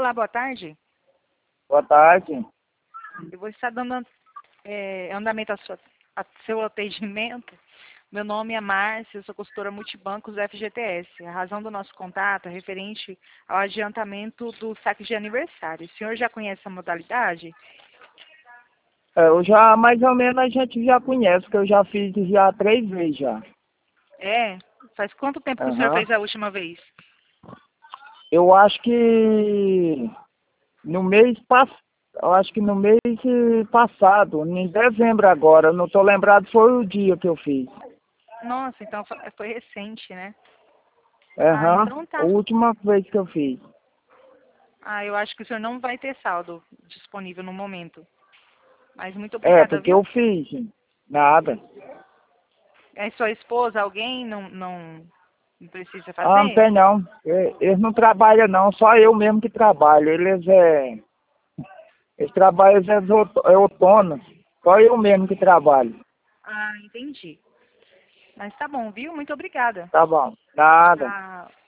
Olá, boa tarde. Boa tarde. Eu vou estar dando andamento a seu atendimento. Meu nome é Márcia, eu sou consultora multibancos da FGTS. A razão do nosso contato é referente ao adiantamento do saque de aniversário. O senhor já conhece a modalidade? Eu já, mais ou menos, a gente já conhece, que eu já fiz já 3 vezes já. É? Faz quanto tempo que o senhor Aham. fez a última vez? Eu acho que no mês passado, eu acho que no mês passado, em dezembro agora, eu não estou lembrado, foi o dia que eu fiz. Nossa, então foi recente, né? Ah, Aham, então a tá. última vez que eu fiz. Ah, eu acho que o senhor não vai ter saldo disponível no momento. Mas muito É, obrigada, porque eu viu? fiz. Nada. É sua esposa, alguém não precisa Ah, não fazer? tem não. Eles não trabalham não, só eu mesmo que trabalho. Eles trabalham, é autônomo. Só eu mesmo que trabalho. Ah, entendi. Mas tá bom, viu? Muito obrigada. Tá bom. Nada. Tchau.